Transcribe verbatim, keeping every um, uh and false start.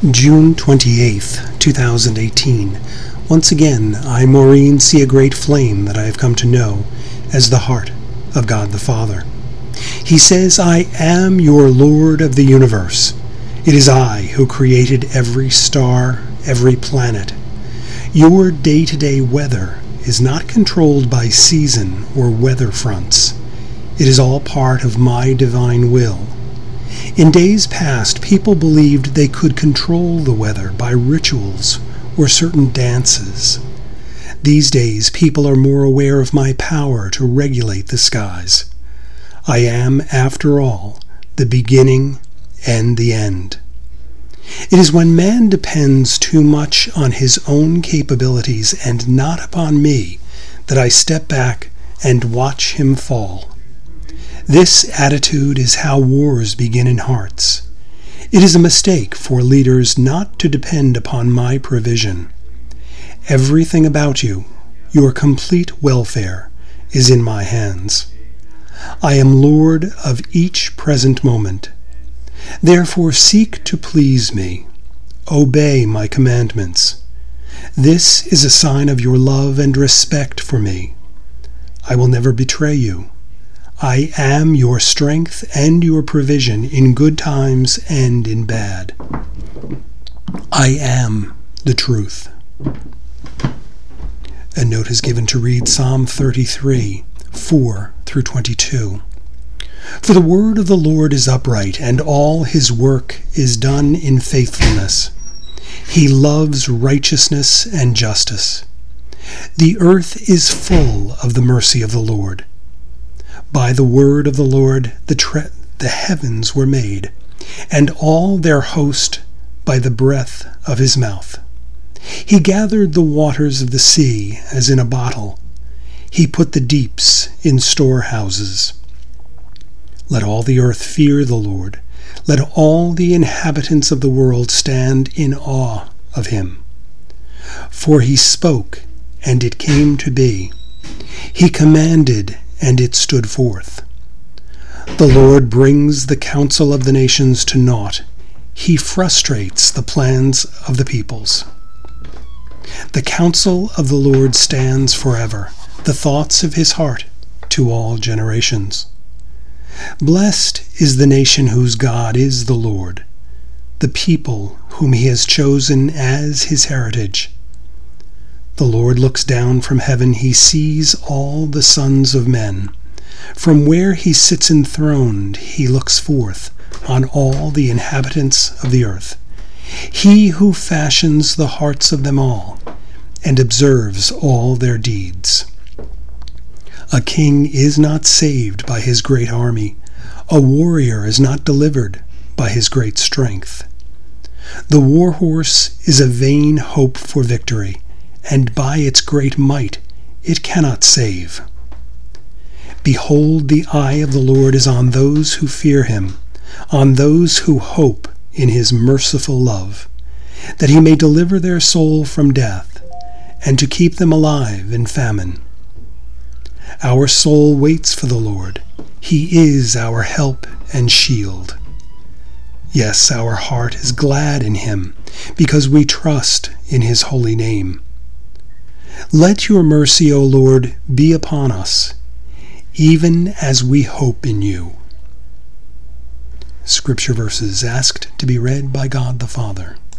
June twenty-eighth, two thousand eighteen. Once again, I, Maureen, see a great flame that I have come to know as the heart of God the Father. He says, I am your Lord of the universe. It is I who created every star, every planet. Your day-to-day weather is not controlled by season or weather fronts. It is all part of my divine will. In days past, people believed they could control the weather by rituals or certain dances. These days, people are more aware of my power to regulate the skies. I am, after all, the beginning and the end. It is when man depends too much on his own capabilities and not upon me that I step back and watch him fall. This attitude is how wars begin in hearts. It is a mistake for leaders not to depend upon my provision. Everything about you, your complete welfare, is in my hands. I am Lord of each present moment. Therefore seek to please me. Obey my commandments. This is a sign of your love and respect for me. I will never betray you. I am your strength and your provision in good times and in bad. I am the truth. A note is given to read Psalm thirty-three, four through twenty-two. For the word of the Lord is upright, and all his work is done in faithfulness. He loves righteousness and justice. The earth is full of the mercy of the Lord. By the word of the Lord the, tre- the heavens were made, and all their host by the breath of his mouth. He gathered the waters of the sea as in a bottle. He put the deeps in storehouses. Let all the earth fear the Lord. Let all the inhabitants of the world stand in awe of him. For he spoke, and it came to be. He commanded, and it stood forth. The Lord brings the counsel of the nations to naught. He frustrates the plans of the peoples. The counsel of the Lord stands forever, the thoughts of his heart to all generations. Blessed is the nation whose God is the Lord, the people whom he has chosen as his heritage. The Lord looks down from heaven. He sees all the sons of men. From where he sits enthroned, he looks forth on all the inhabitants of the earth. He who fashions the hearts of them all and observes all their deeds. A king is not saved by his great army. A warrior is not delivered by his great strength. The war horse is a vain hope for victory, and by its great might it cannot save. Behold, the eye of the Lord is on those who fear him, on those who hope in his merciful love, that he may deliver their soul from death, and to keep them alive in famine. Our soul waits for the Lord. He is our help and shield. Yes, our heart is glad in him, because we trust in his holy name. Let your mercy, O Lord, be upon us, even as we hope in you. Scripture verses asked to be read by God the Father.